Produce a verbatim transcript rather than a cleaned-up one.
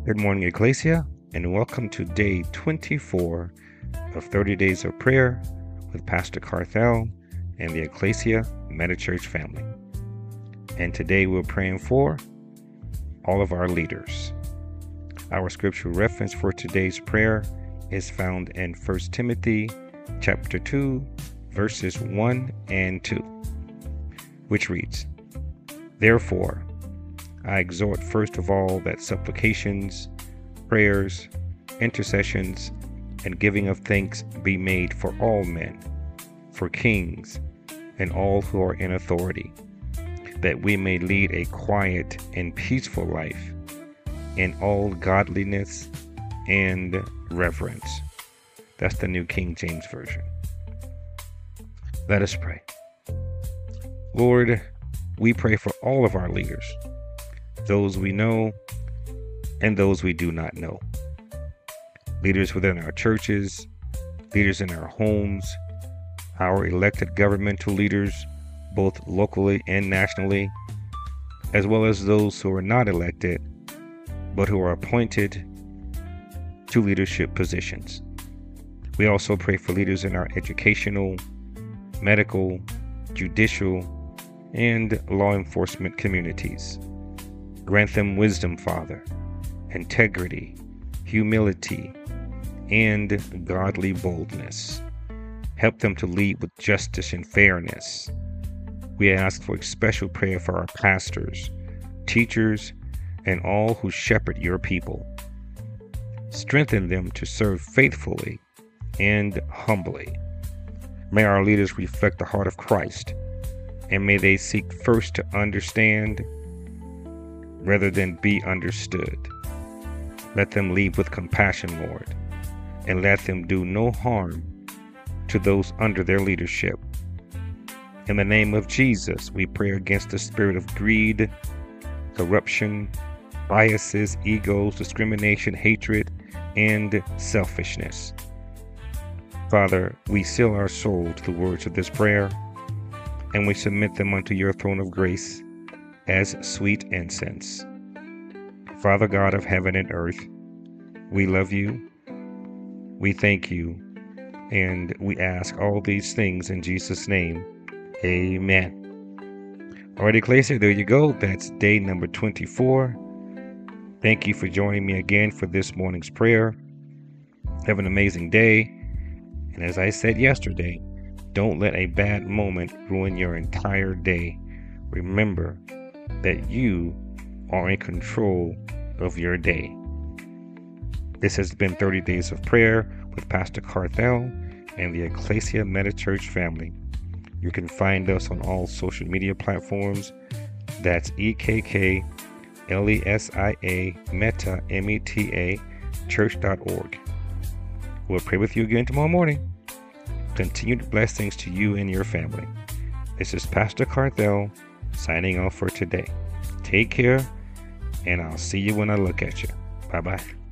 Good morning, Ecclesia, and welcome to day twenty-four of thirty Days of Prayer with Pastor Carthel and the Ecclesia Metachurch family. And today we're praying for all of our leaders. Our scripture reference for today's prayer is found in First Timothy chapter two, verses one and two, which reads, "Therefore, I exhort first of all that supplications, prayers, intercessions, and giving of thanks be made for all men, for kings, and all who are in authority, that we may lead a quiet and peaceful life in all godliness and reverence." That's the New King James Version. Let us pray. Lord, we pray for all of our leaders, those we know and those we do not know. Leaders within our churches, leaders in our homes, our elected governmental leaders, both locally and nationally, as well as those who are not elected, but who are appointed to leadership positions. We also pray for leaders in our educational, medical, judicial, and law enforcement communities. Grant them wisdom, Father, integrity, humility, and godly boldness. Help them to lead with justice and fairness. We ask for a special prayer for our pastors, teachers, and all who shepherd your people. Strengthen them to serve faithfully and humbly. May our leaders reflect the heart of Christ, and may they seek first to understand rather than be understood. Let them lead with compassion, Lord, and let them do no harm to those under their leadership. In the name of Jesus, we pray against the spirit of greed, corruption, biases, egos, discrimination, hatred, and selfishness. Father, we seal our soul to the words of this prayer, and we submit them unto your throne of grace as sweet incense. Father God of heaven and earth, we love you, we thank you, and we ask all these things in Jesus' name. Amen. All right, Ecclesia, there you go. That's day number twenty-four. Thank you for joining me again for this morning's prayer. Have an amazing day. And as I said yesterday, don't let a bad moment ruin your entire day. Remember that you are in control of your day. This has been thirty Days of Prayer with Pastor Carthel and the Ecclesia Metachurch family. You can find us on all social media platforms. That's E K K L E S I A Meta M E T A church dot org. We'll pray with you again tomorrow morning. Continued blessings to you and your family. This is Pastor Carthel signing off for today. Take care, and I'll see you when I look at you. Bye-bye.